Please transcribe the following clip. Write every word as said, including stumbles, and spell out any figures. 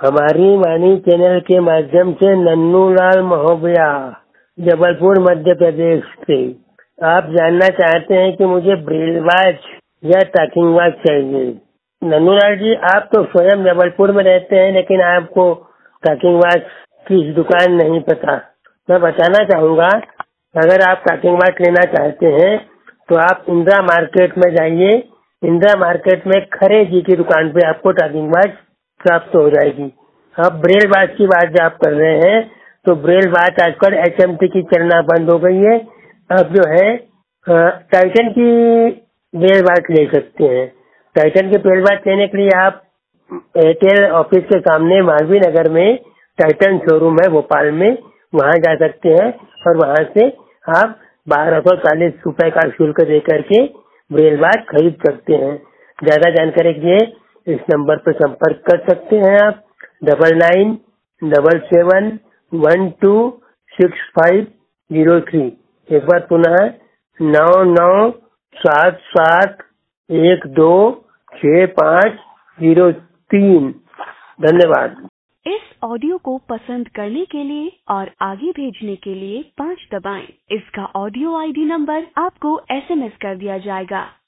हमारी वाणी चैनल के माध्यम से नन्नूलाल महोदया, जबलपुर मध्य प्रदेश से आप जानना चाहते हैं कि मुझे ब्रेल वॉच या टॉकिंग वॉच चाहिए। नन्नूलाल जी, आप तो स्वयं जबलपुर में रहते हैं, लेकिन आपको टॉकिंग वॉच की दुकान नहीं पता। मैं बताना चाहूँगा, अगर आप टॉकिंग वॉच लेना चाहते हैं तो आप इंदिरा मार्केट में जाइए। इंदिरा मार्केट में खरे जी की दुकान पे आपको टॉकिंग वॉच प्राप्त हो जाएगी। अब ब्रेल वॉच की बात आप कर रहे हैं, तो ब्रेल वॉच आजकल एच एम टी की चलना बंद हो गई है। अब जो है टाइटन की ब्रेल वॉच ले सकते हैं। टाइटन की ब्रेल वॉच लेने के लिए आप एयरटेल ऑफिस के सामने मालवीय नगर में टाइटन शोरूम है भोपाल में, वहाँ जा सकते हैं और वहाँ से आप बारह सौ चालीस रुपए का शुल्क दे करके ब्रेल वॉच खरीद सकते हैं। ज्यादा जानकारी के लिए इस नंबर पर संपर्क कर सकते हैं आप, double nine double seven one two six five zero three. एक बार पुनः नौ नौ सात सात एक दो छः पाँच जीरो तीन। धन्यवाद। इस ऑडियो को पसंद करने के लिए और आगे भेजने के लिए पाँच दबाएं। इसका ऑडियो आई डी नंबर आपको एस एम एस कर दिया जाएगा।